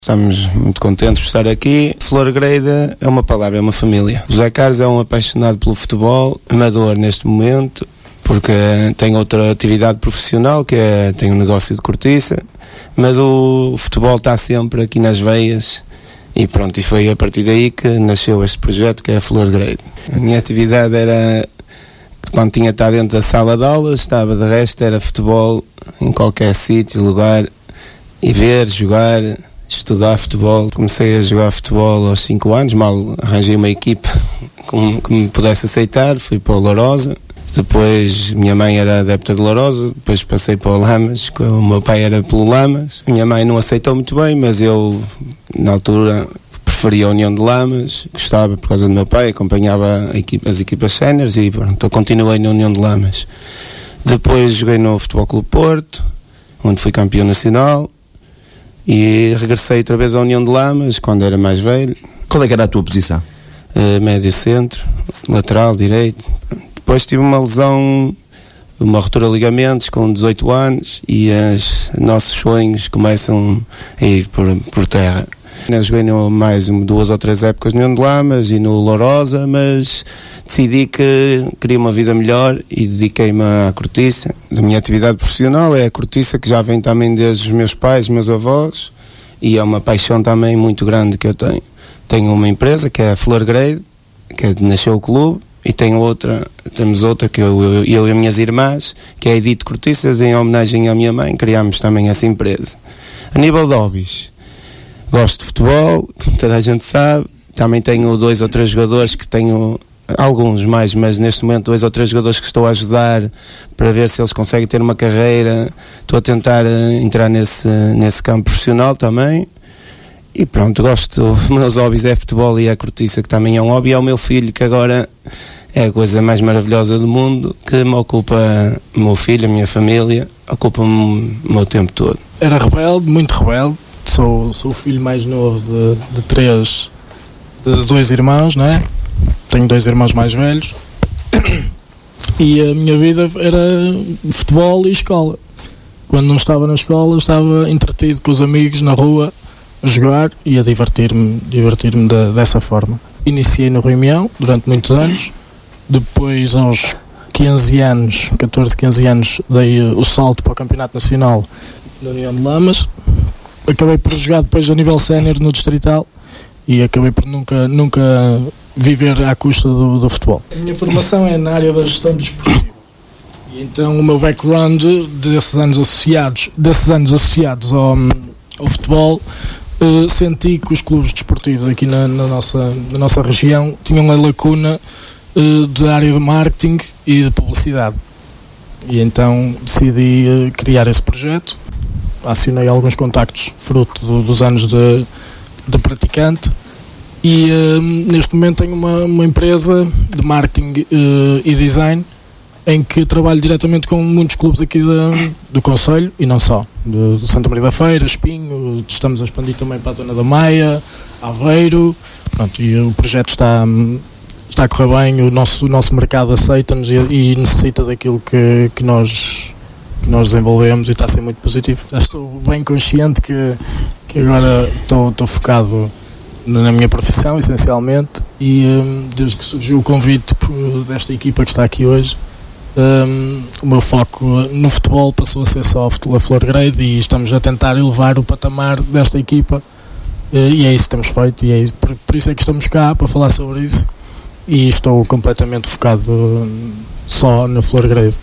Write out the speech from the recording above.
Estamos muito contentes por estar aqui. Flor Grade é uma palavra, é uma família. O José Carlos é um apaixonado pelo futebol, amador neste momento, porque tem outra atividade profissional, tem um negócio de cortiça, mas o futebol está sempre aqui nas veias e pronto, e foi a partir daí que nasceu este projeto que é a Flor Grade. A minha atividade era, quando tinha estado dentro da sala de aulas, estava de resto, era futebol em qualquer sítio, lugar, e ver, jogar, estudar futebol. Comecei a jogar futebol aos 5 anos, mal arranjei uma equipe que me pudesse aceitar, fui para o Lourosa. Depois, minha mãe era adepta de Lourosa, depois passei para o Lamas, o meu pai era pelo Lamas. Minha mãe não aceitou muito bem, mas eu, na altura, preferia a União de Lamas, gostava por causa do meu pai, acompanhava as equipas séniores e pronto, eu continuei na União de Lamas. Depois joguei no Futebol Clube Porto, onde fui campeão nacional, e regressei outra vez à União de Lamas, quando era mais velho. Qual é que era a tua posição? Médio centro, lateral, direito. Depois tive uma lesão, uma ruptura de ligamentos com 18 anos e os nossos sonhos começam a ir por terra. Eu joguei mais 2 ou 3 épocas no União de Lamas e no Lourosa, mas decidi que queria uma vida melhor e dediquei-me à cortiça. A minha atividade profissional é a cortiça, que já vem também desde os meus pais, meus avós, e é uma paixão também muito grande que eu tenho. Tenho uma empresa que é a Flor Grade, que é de nasceu o clube, e temos outra que eu e as minhas irmãs, que é a Edito Cortiças, em homenagem à minha mãe, criámos também essa empresa. A nível de hobbies, gosto de futebol, como toda a gente sabe. Também tenho 2 ou 3 jogadores que tenho, alguns mais, mas neste momento 2 ou 3 jogadores que estou a ajudar para ver se eles conseguem ter uma carreira. Estou a tentar entrar nesse campo profissional também. E pronto, os meus hobbies é futebol e a cortiça, que também é um hobby. É o meu filho, que agora é a coisa mais maravilhosa do mundo, que me ocupa, o meu filho, a minha família, ocupa-me o meu tempo todo. Era rebelde, muito rebelde. Sou o filho mais novo de 2 irmãos, não é? Tenho 2 irmãos mais velhos. E a minha vida era futebol e escola. Quando não estava na escola, estava entretido com os amigos na rua, a jogar e a divertir-me dessa forma. Iniciei no Rimião durante muitos anos. Depois, aos 14, 15 anos, dei o salto para o Campeonato Nacional da União de Lamas. Acabei por jogar depois a nível sénior no Distrital e acabei por nunca viver à custa do futebol. A minha formação é na área da gestão desportiva. E então o meu background desses anos associados ao futebol, senti que os clubes desportivos aqui na nossa região tinham uma lacuna da área de marketing e de publicidade. E então decidi criar esse projeto. Acionei alguns contactos fruto dos anos de praticante e neste momento tenho uma empresa de marketing e design em que trabalho diretamente com muitos clubes aqui do concelho e não só, do Santa Maria da Feira, Espinho. Estamos a expandir também para a zona da Maia, Aveiro. Pronto, e o projeto está a correr bem, o nosso mercado aceita-nos e necessita daquilo que nós desenvolvemos e está a ser muito positivo. Já estou bem consciente que agora estou focado na minha profissão, essencialmente, e desde que surgiu o convite desta equipa que está aqui hoje, o meu foco no futebol passou a ser só a Flor Grade e estamos a tentar elevar o patamar desta equipa e é isso que temos feito e por isso é que estamos cá para falar sobre isso e estou completamente focado só na Flor Grade.